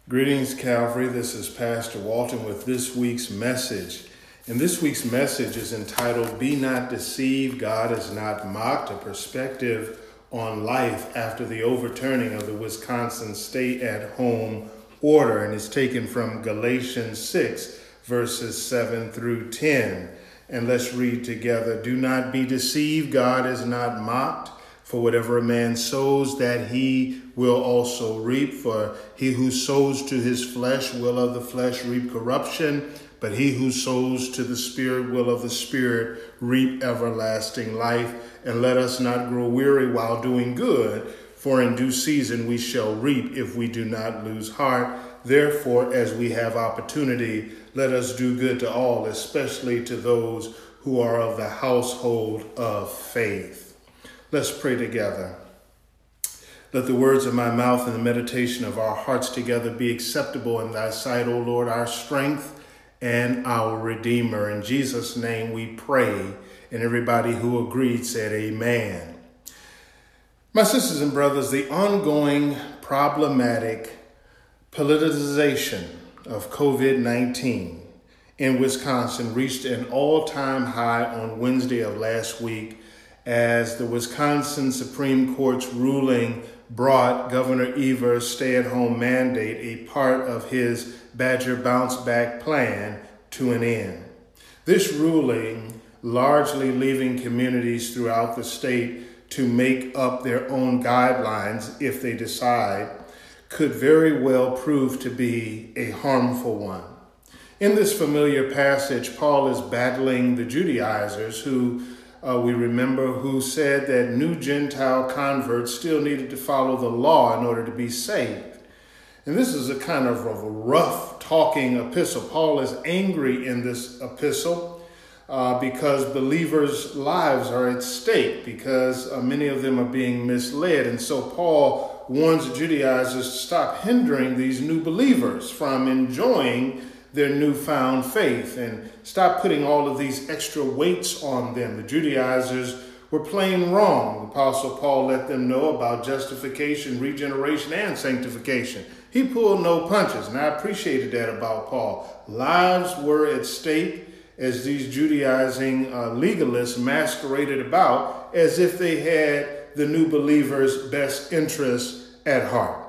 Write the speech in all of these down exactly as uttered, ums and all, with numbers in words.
Greetings, Calvary. This is Pastor Walton with this week's message. And this week's message is entitled, Be Not Deceived, God is Not Mocked, a perspective on life after the overturning of the Wisconsin stay-at-home order. And it's taken from Galatians six, verses seven through ten. And let's read together. Do not be deceived, God is not mocked. For whatever a man sows, that he will also reap. For he who sows to his flesh will of the flesh reap corruption, but he who sows to the Spirit will of the Spirit reap everlasting life. And let us not grow weary while doing good, for in due season we shall reap if we do not lose heart. Therefore, as we have opportunity, let us do good to all, especially to those who are of the household of faith. Let's pray together. Let the words of my mouth and the meditation of our hearts together be acceptable in thy sight, O Lord, our strength and our Redeemer. In Jesus' name we pray. And everybody who agreed said amen. My sisters and brothers, the ongoing problematic politicization of covid nineteen in Wisconsin reached an all-time high on Wednesday of last week, as the Wisconsin Supreme Court's ruling brought Governor Evers' stay-at-home mandate, a part of his Badger bounce-back plan, to an end. This ruling, largely leaving communities throughout the state to make up their own guidelines if they decide, could very well prove to be a harmful one. In this familiar passage, Paul is battling the Judaizers who Uh, we remember who said that new Gentile converts still needed to follow the law in order to be saved. And this is a kind of a rough talking epistle. Paul is angry in this epistle uh, because believers' lives are at stake, because uh, many of them are being misled. And so Paul warns the Judaizers to stop hindering these new believers from enjoying their newfound faith and stop putting all of these extra weights on them. The Judaizers were plain wrong. The Apostle Paul let them know about justification, regeneration, and sanctification. He pulled no punches, and I appreciated that about Paul. Lives were at stake as these Judaizing uh, legalists masqueraded about as if they had the new believers' best interests at heart.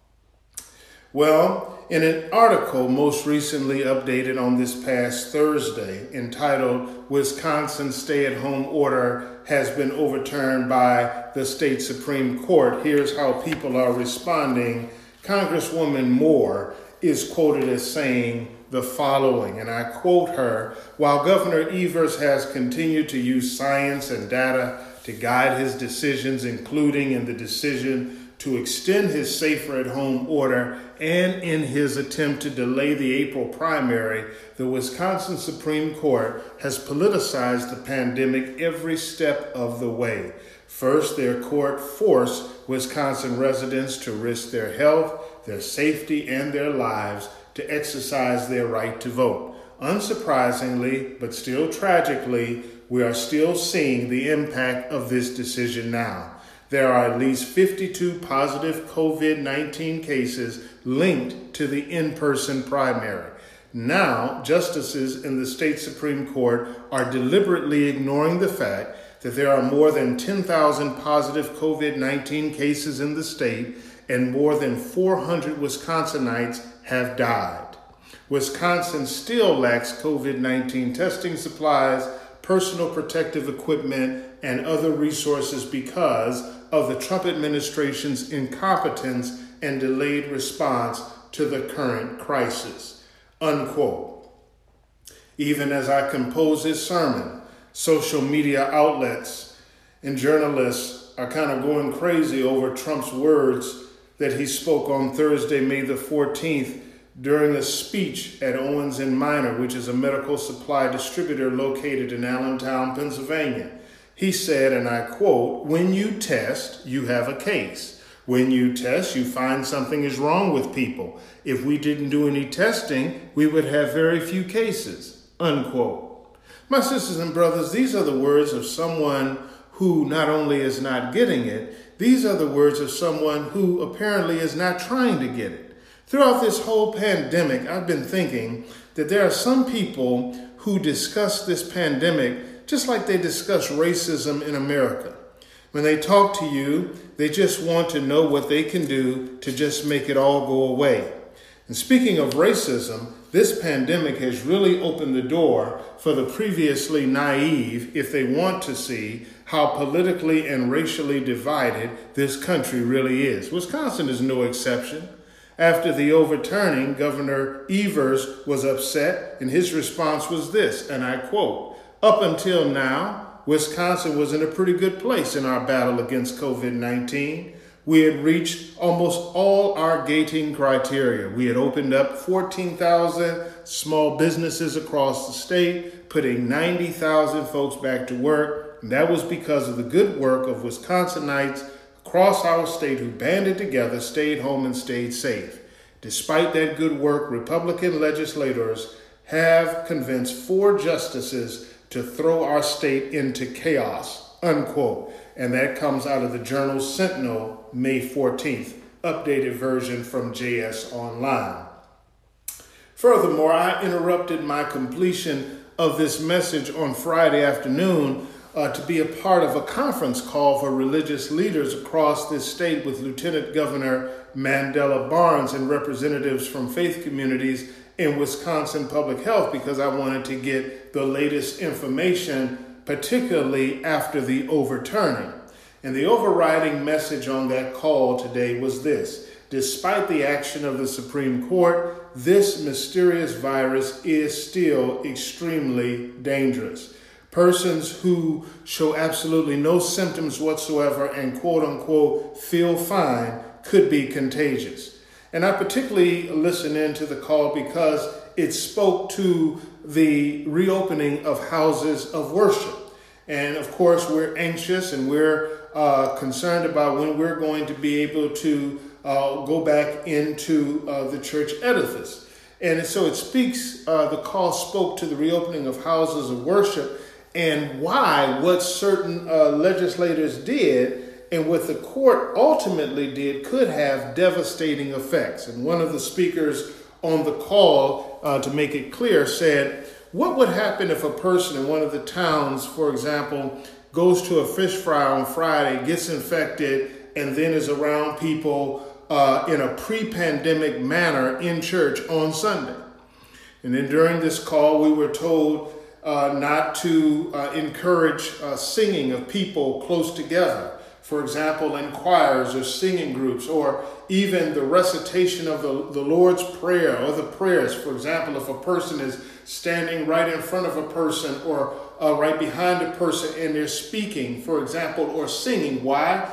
Well, in an article most recently updated on this past Thursday entitled, Wisconsin Stay-at-Home Order Has Been Overturned by the State Supreme Court, here's how people are responding. Congresswoman Moore is quoted as saying the following, and I quote her, "While Governor Evers has continued to use science and data to guide his decisions, including in the decision to extend his safer-at-home order and in his attempt to delay the April primary, the Wisconsin Supreme Court has politicized the pandemic every step of the way. First, their court forced Wisconsin residents to risk their health, their safety, and their lives to exercise their right to vote. Unsurprisingly, but still tragically, we are still seeing the impact of this decision now. There are at least fifty-two positive covid nineteen cases linked to the in-person primary. Now, justices in the state Supreme Court are deliberately ignoring the fact that there are more than ten thousand positive covid nineteen cases in the state and more than four hundred Wisconsinites have died. Wisconsin still lacks covid nineteen testing supplies, personal protective equipment, and other resources because of the Trump administration's incompetence and delayed response to the current crisis." Unquote. Even as I compose this sermon, social media outlets and journalists are kind of going crazy over Trump's words that he spoke on Thursday, May the fourteenth, during a speech at Owens and Minor, which is a medical supply distributor located in Allentown, Pennsylvania. He said, and I quote, "When you test, you have a case. When you test, you find something is wrong with people. If we didn't do any testing, we would have very few cases." Unquote. My sisters and brothers, these are the words of someone who not only is not getting it, these are the words of someone who apparently is not trying to get it. Throughout this whole pandemic, I've been thinking that there are some people who discuss this pandemic just like they discuss racism in America. When they talk to you, they just want to know what they can do to just make it all go away. And speaking of racism, this pandemic has really opened the door for the previously naive if they want to see how politically and racially divided this country really is. Wisconsin is no exception. After the overturning, Governor Evers was upset, and his response was this, and I quote, "Up until now, Wisconsin was in a pretty good place in our battle against covid nineteen. We had reached almost all our gating criteria. We had opened up fourteen thousand small businesses across the state, putting ninety thousand folks back to work. And that was because of the good work of Wisconsinites across our state who banded together, stayed home, and stayed safe. Despite that good work, Republican legislators have convinced four justices to throw our state into chaos," unquote. And that comes out of the Journal Sentinel, May fourteenth, updated version from J S Online. Furthermore, I interrupted my completion of this message on Friday afternoon uh, to be a part of a conference call for religious leaders across this state with Lieutenant Governor Mandela Barnes and representatives from faith communities in Wisconsin Public Health, because I wanted to get the latest information, particularly after the overturning. And the overriding message on that call today was this: despite the action of the Supreme Court, this mysterious virus is still extremely dangerous. Persons who show absolutely no symptoms whatsoever and quote unquote feel fine could be contagious. And I particularly listened into the call because it spoke to the reopening of houses of worship. And of course, we're anxious and we're uh, concerned about when we're going to be able to uh, go back into uh, the church edifice. And so it speaks, uh, the call spoke to the reopening of houses of worship and why what certain uh, legislators did and what the court ultimately did could have devastating effects. And one of the speakers on the call, uh, to make it clear, said, what would happen if a person in one of the towns, for example, goes to a fish fry on Friday, gets infected, and then is around people uh, in a pre-pandemic manner in church on Sunday? And then during this call, we were told uh, not to uh, encourage uh, singing of people close together. For example, in choirs or singing groups, or even the recitation of the, the Lord's Prayer or the prayers. For example, if a person is standing right in front of a person or uh, right behind a person and they're speaking, for example, or singing. Why?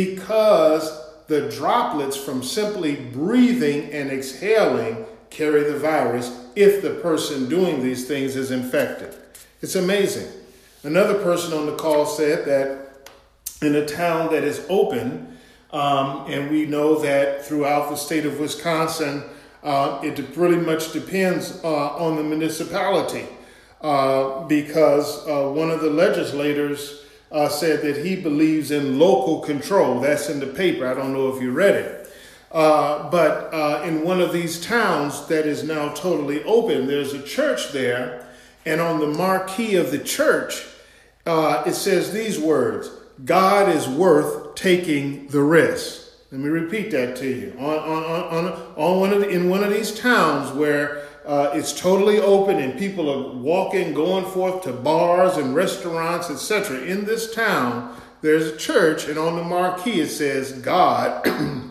Because the droplets from simply breathing and exhaling carry the virus if the person doing these things is infected. It's amazing. Another person on the call said that in a town that is open, um, and we know that throughout the state of Wisconsin, uh, it really much depends uh, on the municipality, uh, because uh, one of the legislators uh, said that he believes in local control. That's in the paper. I don't know if you read it. Uh, but uh, in one of these towns that is now totally open, there's a church there, and on the marquee of the church, uh, it says these words: God is worth taking the risk. Let me repeat that to you. On, on, on, on one of the, in one of these towns where uh, it's totally open and people are walking, going forth to bars and restaurants, et cetera. In this town, there's a church, and on the marquee it says, God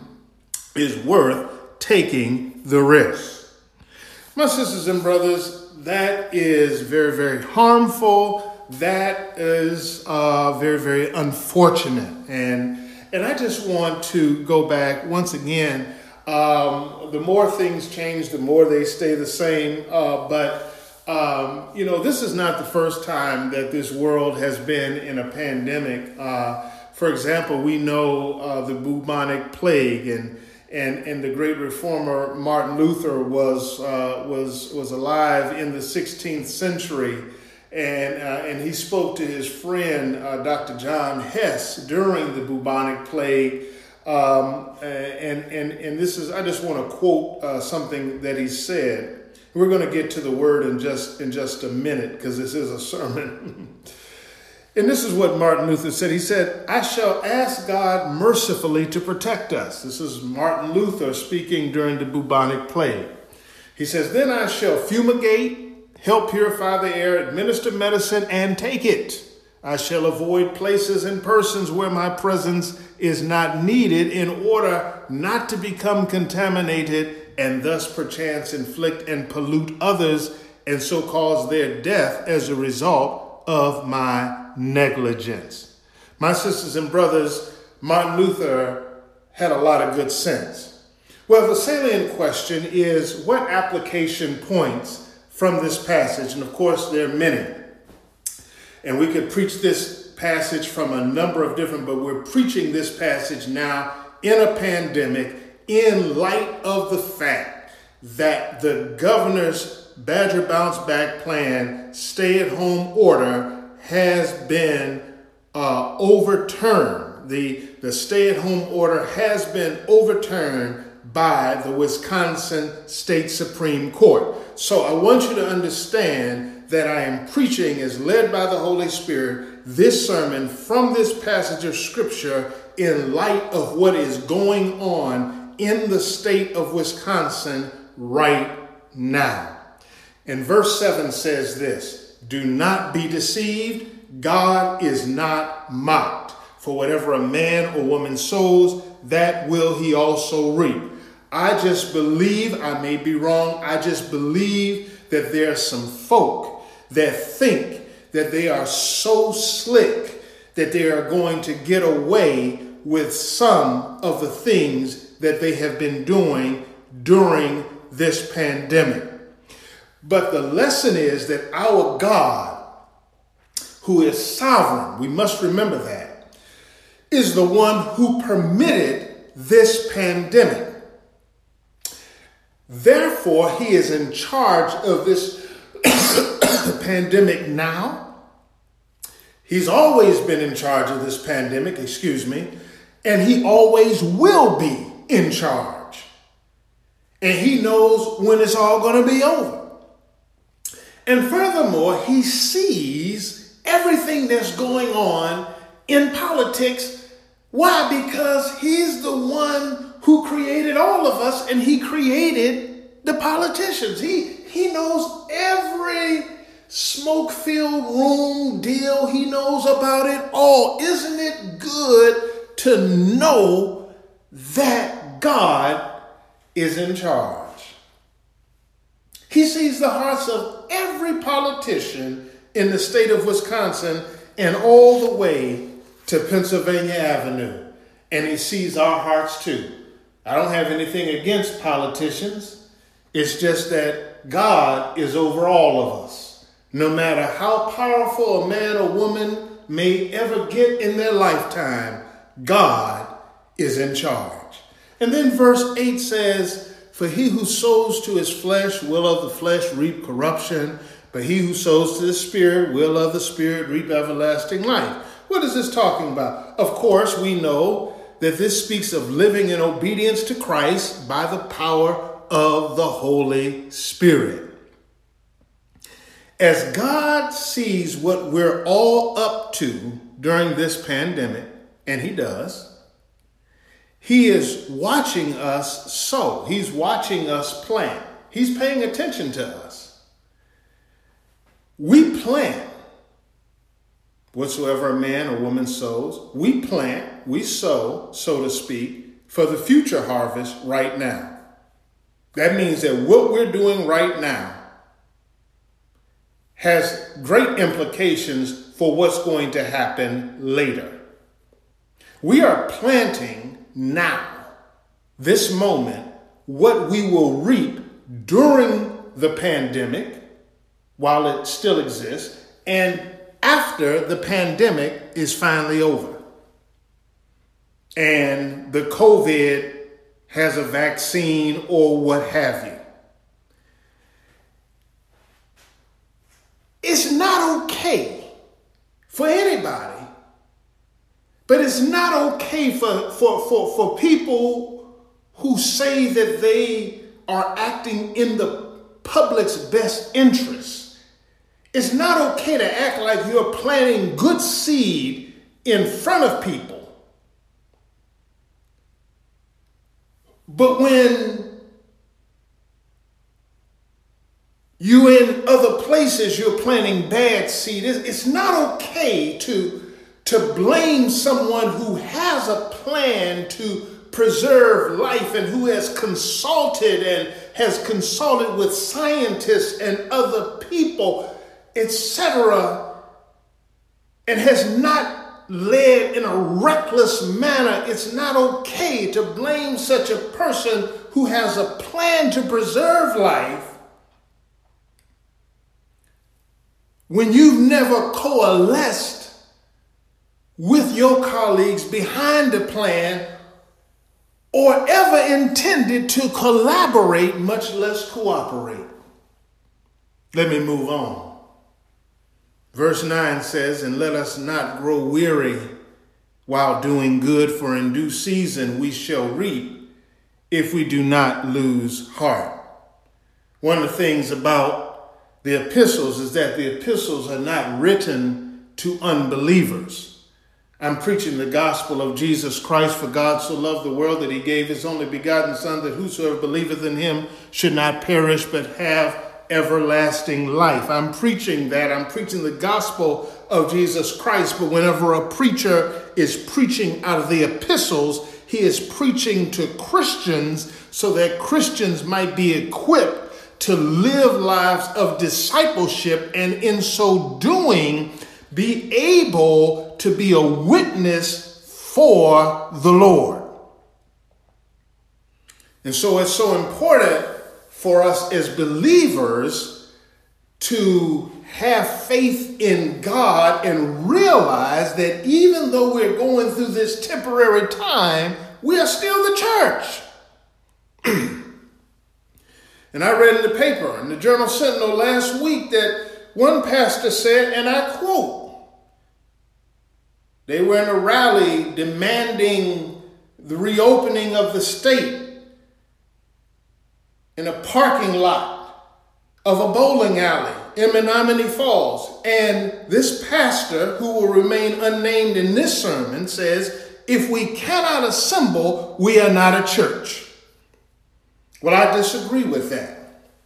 is worth taking the risk. My sisters and brothers, that is very, very harmful. That is uh, very, very unfortunate. And and I just want to go back once again. Um, the more things change, the more they stay the same. Uh, but, um, you know, this is not the first time that this world has been in a pandemic. Uh, for example, we know uh, the bubonic plague, and and and the great reformer Martin Luther was uh, was was alive in the sixteenth century. And uh, and he spoke to his friend, uh, Doctor John Hess, during the bubonic plague, Um, and, and, and this is, I just want to quote uh, something that he said. We're going to get to the word in just, in just a minute because this is a sermon. And this is what Martin Luther said. He said, I shall ask God mercifully to protect us. This is Martin Luther speaking during the bubonic plague. He says, then I shall fumigate, help purify the air, administer medicine, and take it. I shall avoid places and persons where my presence is not needed in order not to become contaminated and thus perchance inflict and pollute others and so cause their death as a result of my negligence. My sisters and brothers, Martin Luther had a lot of good sense. Well, the salient question is what application points from this passage? And of course, there are many. And we could preach this passage from a number of different, but we're preaching this passage now in a pandemic in light of the fact that the governor's Badger Bounce Back plan, stay-at-home order, has been uh, overturned. The, the stay-at-home order has been overturned by the Wisconsin State Supreme Court. So I want you to understand that I am preaching as led by the Holy Spirit this sermon from this passage of Scripture in light of what is going on in the state of Wisconsin right now. And verse seven says this, do not be deceived, God is not mocked. For whatever a man or woman sows, that will he also reap. I just believe, I may be wrong, I just believe that there are some folk that think that they are so slick that they are going to get away with some of the things that they have been doing during this pandemic. But the lesson is that our God, who is sovereign, we must remember that, is the one who permitted this pandemic. Therefore, he is in charge of this pandemic now. He's always been in charge of this pandemic, excuse me, and he always will be in charge. And he knows when it's all going to be over. And furthermore, he sees everything that's going on in politics. Why? Because he's the one who created all of us, and he created the politicians. He, he knows every smoke-filled room deal. He knows about it all. Isn't it good to know that God is in charge? He sees the hearts of every politician in the state of Wisconsin and all the way to Pennsylvania Avenue. And he sees our hearts too. I don't have anything against politicians. It's just that God is over all of us. No matter how powerful a man or woman may ever get in their lifetime, God is in charge. And then verse eight says, for he who sows to his flesh will of the flesh reap corruption, but he who sows to the Spirit will of the Spirit reap everlasting life. What is this talking about? Of course, we know that this speaks of living in obedience to Christ by the power of the Holy Spirit. As God sees what we're all up to during this pandemic, and he does, he is watching us sow. He's watching us plant. He's paying attention to us. We plant whatsoever a man or woman sows. We plant, we sow, so to speak, for the future harvest right now. That means that what we're doing right now has great implications for what's going to happen later. We are planting now, this moment, what we will reap during the pandemic, while it still exists, and after the pandemic is finally over. And the COVID has a vaccine or what have you. It's not okay for anybody But it's not okay for, for, for, for people who say that they are acting in the public's best interest. It's not okay to act like you're planting good seed in front of people. But when you in other places, you're planting bad seed. It's not okay to, to blame someone who has a plan to preserve life and who has consulted and has consulted with scientists and other people, et cetera, and has not led in a reckless manner. It's not okay to blame such a person who has a plan to preserve life when you've never coalesced with your colleagues behind the plan or ever intended to collaborate, much less cooperate. Let me move on. Verse nine says, and let us not grow weary while doing good, for in due season we shall reap if we do not lose heart. One of the things about the epistles is that the epistles are not written to unbelievers. I'm preaching the gospel of Jesus Christ, for God so loved the world that he gave his only begotten Son, that whosoever believeth in him should not perish but have everlasting life. I'm preaching that. I'm preaching the gospel of Jesus Christ. But whenever a preacher is preaching out of the epistles, he is preaching to Christians so that Christians might be equipped to live lives of discipleship, and in so doing, be able to be a witness for the Lord. And so it's so important for us as believers to have faith in God and realize that even though we're going through this temporary time, we are still the church. And I read in the paper, in the Journal Sentinel last week, that one pastor said, and I quote, they were in a rally demanding the reopening of the state in a parking lot of a bowling alley in Menominee Falls. And this pastor, who will remain unnamed in this sermon, says, if we cannot assemble, we are not a church. Well, I disagree with that,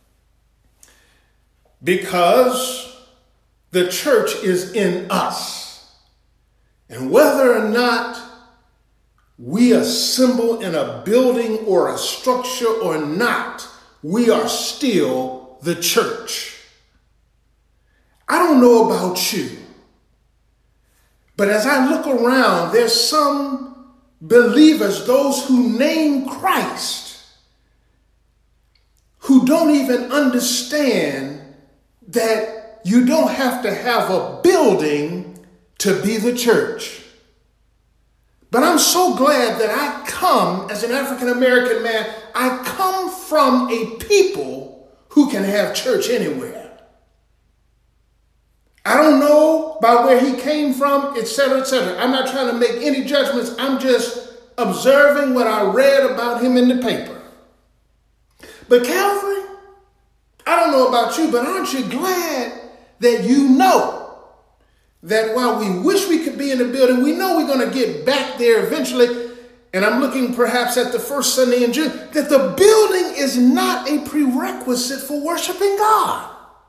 because the church is in us. And whether or not we assemble in a building or a structure or not, we are still the church. I don't know about you, but as I look around, there's some believers, those who name Christ, who don't even understand that you don't have to have a building to be the church. But I'm so glad that I come, as an African-American man, I come from a people who can have church anywhere. I don't know by where he came from, et cetera, et cetera. I'm not trying to make any judgments. I'm just observing what I read about him in the paper. But Calvary, I don't know about you, but aren't you glad that you know that while we wish we could be in the building, we know we're going to get back there eventually, and I'm looking perhaps at the first Sunday in June, that the building is not a prerequisite for worshiping God.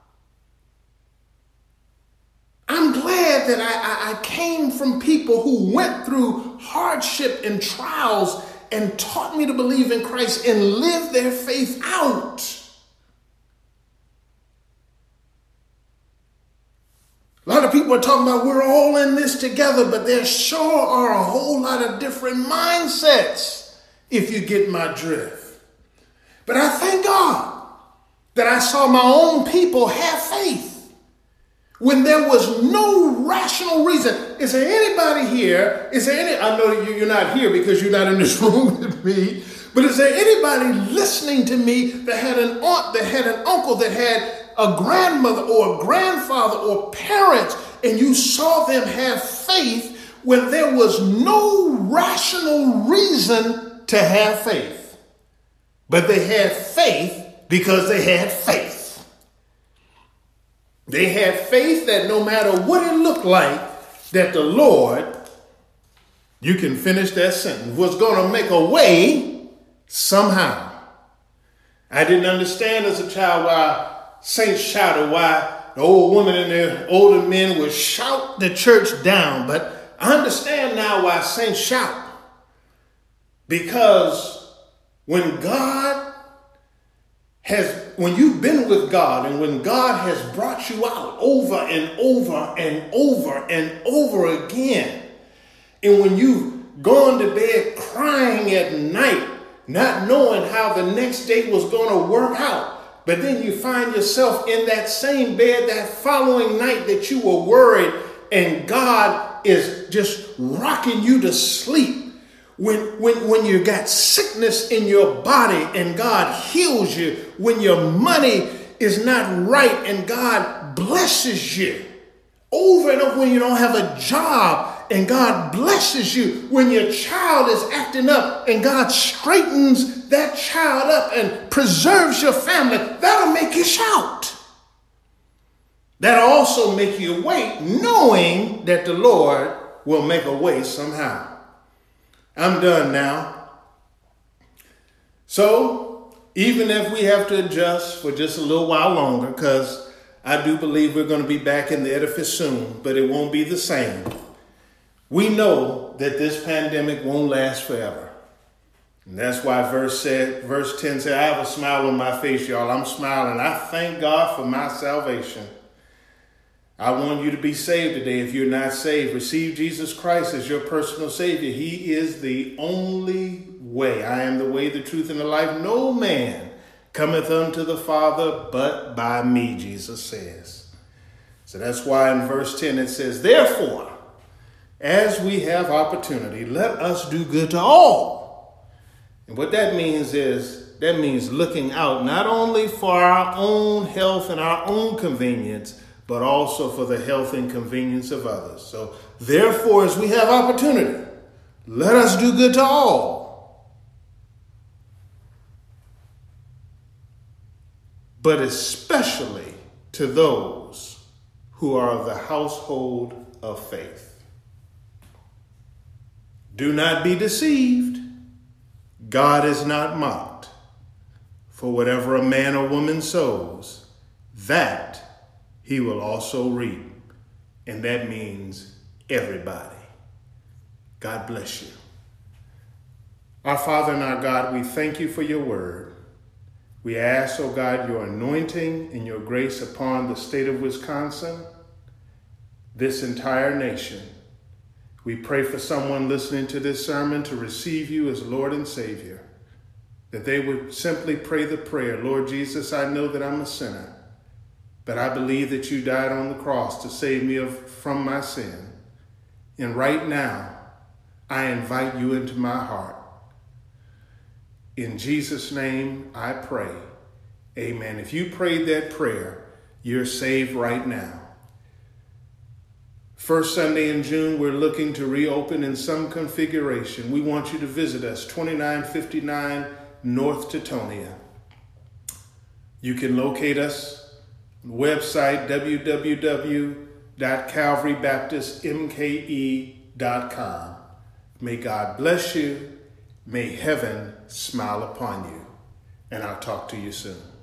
I'm glad that I, I, I came from people who went through hardship and trials and taught me to believe in Christ and live their faith out. A lot of people are talking about we're all in this together, but there sure are a whole lot of different mindsets, if you get my drift. But I thank God that I saw my own people have faith when there was no rational reason. Is there anybody here? Is there any? I know you're not here because you're not in this room with me. But is there anybody listening to me that had an aunt, that had an uncle, that had a grandmother or a grandfather or parents, and you saw them have faith when there was no rational reason to have faith. But they had faith because they had faith. They had faith that no matter what it looked like, that the Lord, you can finish that sentence, was going to make a way somehow. I didn't understand as a child why saints shouted, why the old woman and the older men would shout the church down. But I understand now why saints shout. Because when God has, when you've been with God and when God has brought you out over and over and over and over again, and when you've gone to bed crying at night, not knowing how the next day was going to work out, but then you find yourself in that same bed that following night that you were worried, and God is just rocking you to sleep. When, when, when you got sickness in your body and God heals you, when your money is not right and God blesses you. Over and over, when you don't have a job and God blesses you, when your child is acting up and God straightens that child up and preserves your family, that'll make you shout. That'll also make you wait, knowing that the Lord will make a way somehow. I'm done now. So, even if we have to adjust for just a little while longer, because I do believe we're going to be back in the edifice soon, but it won't be the same. We know that this pandemic won't last forever. And that's why verse said, verse ten said, I have a smile on my face, y'all. I'm smiling. I thank God for my salvation. I want you to be saved today. If you're not saved, receive Jesus Christ as your personal Savior. He is the only way. I am the way, the truth, and the life. No man cometh unto the Father but by me, Jesus says. So that's why in verse ten it says, therefore, as we have opportunity, let us do good to all. And what that means is, that means looking out not only for our own health and our own convenience, but also for the health and convenience of others. So therefore, as we have opportunity, let us do good to all. But especially to those who are of the household of faith. Do not be deceived. God is not mocked. For whatever a man or woman sows, that he will also reap. And that means everybody. God bless you. Our Father and our God, we thank you for your word. We ask, oh God, your anointing and your grace upon the state of Wisconsin, this entire nation. We pray for someone listening to this sermon to receive you as Lord and Savior, that they would simply pray the prayer, Lord Jesus, I know that I'm a sinner, but I believe that you died on the cross to save me of, from my sin. And right now, I invite you into my heart. In Jesus' name, I pray. Amen. If you prayed that prayer, you're saved right now. First Sunday in June, we're looking to reopen in some configuration. We want you to visit us, twenty-nine fifty-nine North Teutonia. You can locate us on the website, w w w dot calvary baptist m k e dot com. May God bless you. May heaven smile upon you. And I'll talk to you soon.